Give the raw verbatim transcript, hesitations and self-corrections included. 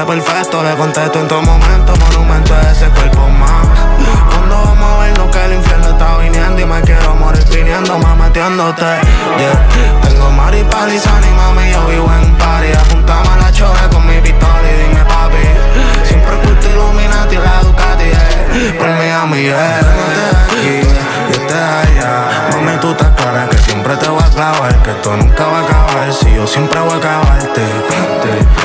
perfecto, le contesto en todo momento. Monumento a ese cuerpo más. Cuando vamos a vernos que el infierno está viniendo y me quiero morir viniendo, mamateándote. Yeah. Tengo Mari Palizani, mami, yo vivo en party. Apuntamos a la chora con mi pistola y dime papi. Siempre culto Illuminati, la Ducati, yeah. Por Miami, yeah. Yo aquí, yo esté allá. Mami, tú estás clara que siempre te voy a clavar, que esto nunca va a acabar. Si yo siempre voy a acabarte.